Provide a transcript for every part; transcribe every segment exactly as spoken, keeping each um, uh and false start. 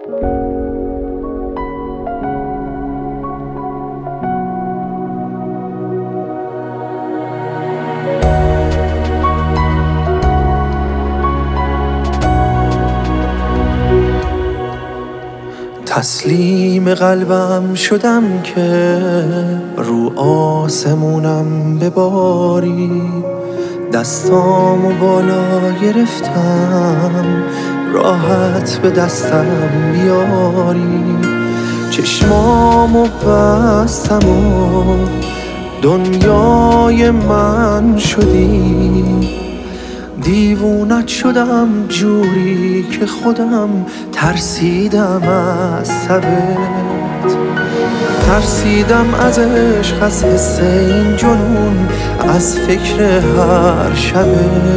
تسلیم قلبم شدم که رو آسمونم بباری، دستامو بالا گرفتم راحت به دستم بیاری. چشمامو بستم و دنیای من شدی، دیوونت شدم جوری که خودم ترسیدم از سبت، ترسیدم از عشق، از حس این جنون، از فکر هر شبت.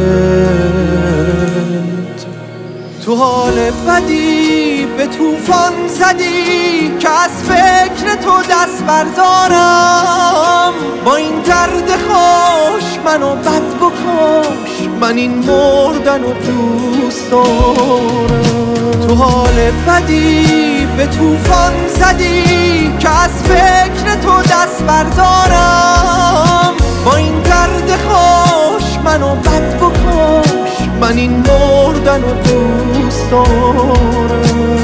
تو حال بدی به طوفان زدی که از فکر تو دست بردارم. با این درد خوش منو بد بکش، من این مردن و دوست دارم. تو حال بدی به طوفان زدی که از فکر تو دست بردارم. با این درد خوش منو بد بکش، من این مردن و دوست دارم.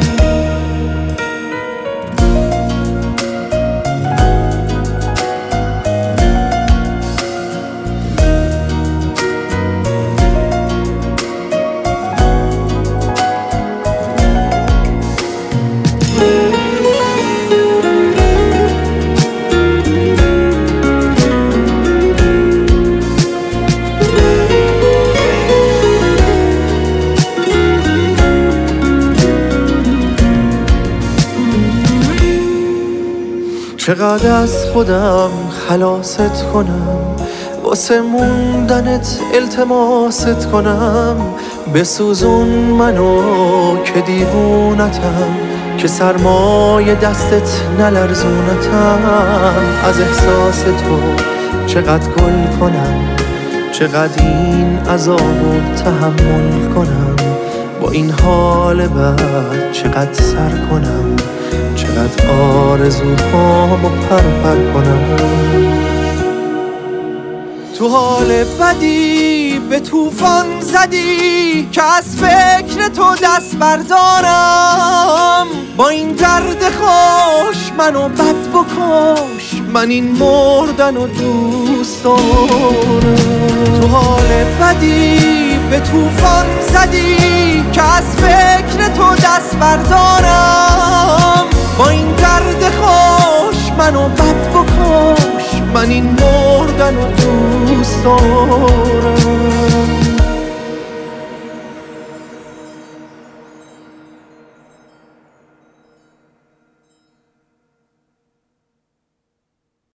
چقدر از خودم خلاصت کنم، واسه موندنت التماست کنم. بسوزون منو که دیوونتم، که سرمای دستت نلرزونتم. از احساس تو چقدر گل کنم، چقدر این عذابو تحمل کنم. با این حال بد چقدر سر کنم، چقدر آرزوهامو پر پر کنم. تو حال بدی به طوفان زدی که از فکر تو دست بردارم. با این درد خوش منو بد بکش، من این مردن و دوست دارم. تو حال بدی به طوفان زدی که از فکر تو دست بردارم. با این درد خوش منو بد بکش، من این مردن و دوست دارم.